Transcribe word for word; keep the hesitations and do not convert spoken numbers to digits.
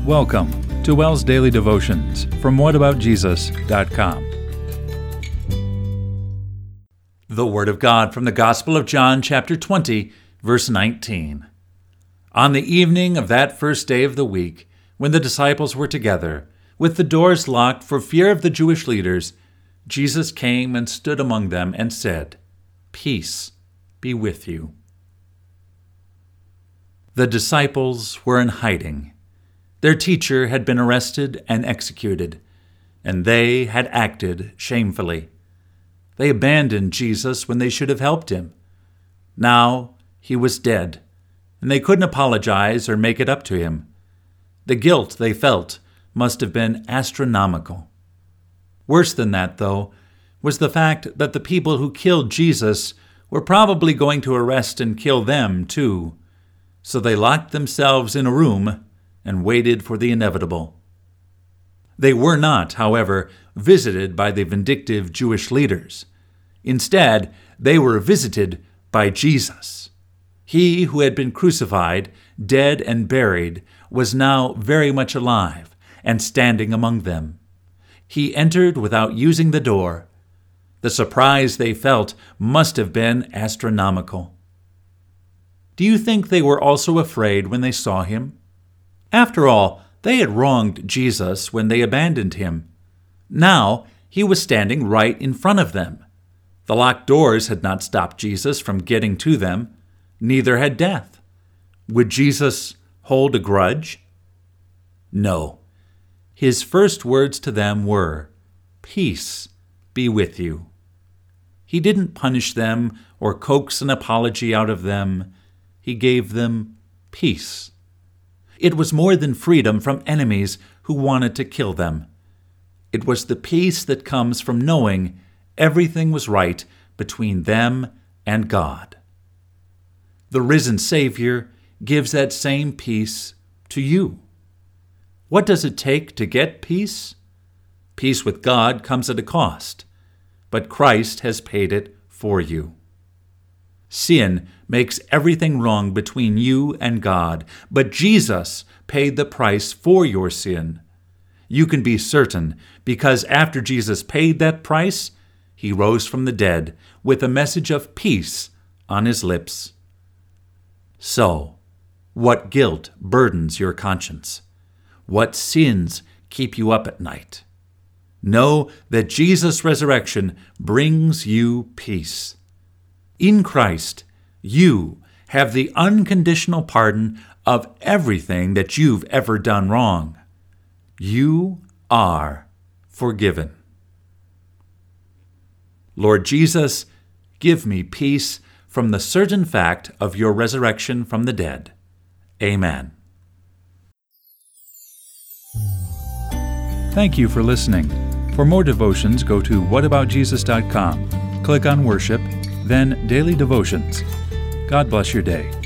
Welcome to WELL's Daily Devotions from what about jesus dot com. The Word of God from the Gospel of John, chapter twenty, verse nineteen. On the evening of that first day of the week, when the disciples were together, with the doors locked for fear of the Jewish leaders, Jesus came and stood among them and said, "Peace be with you." The disciples were in hiding. Their teacher had been arrested and executed, and they had acted shamefully. They abandoned Jesus when they should have helped him. Now he was dead, and they couldn't apologize or make it up to him. The guilt they felt must have been astronomical. Worse than that, though, was the fact that the people who killed Jesus were probably going to arrest and kill them, too. So they locked themselves in a room and waited for the inevitable. They were not, however, visited by the vindictive Jewish leaders. Instead, they were visited by Jesus. He who had been crucified, dead and buried, was now very much alive and standing among them. He entered without using the door. The surprise they felt must have been astronomical. Do you think they were also afraid when they saw him? After all, they had wronged Jesus when they abandoned him. Now, he was standing right in front of them. The locked doors had not stopped Jesus from getting to them. Neither had death. Would Jesus hold a grudge? No. His first words to them were, "Peace be with you." He didn't punish them or coax an apology out of them. He gave them peace. It was more than freedom from enemies who wanted to kill them. It was the peace that comes from knowing everything was right between them and God. The risen Savior gives that same peace to you. What does it take to get peace? Peace with God comes at a cost, but Christ has paid it for you. Sin makes everything wrong between you and God, but Jesus paid the price for your sin. You can be certain, because after Jesus paid that price, he rose from the dead with a message of peace on his lips. So, what guilt burdens your conscience? What sins keep you up at night? Know that Jesus' resurrection brings you peace. In Christ, you have the unconditional pardon of everything that you've ever done wrong. You are forgiven. Lord Jesus, give me peace from the certain fact of your resurrection from the dead. Amen. Thank you for listening. For more devotions, go to what about jesus dot com. Click on Worship, then Daily Devotions. God bless your day.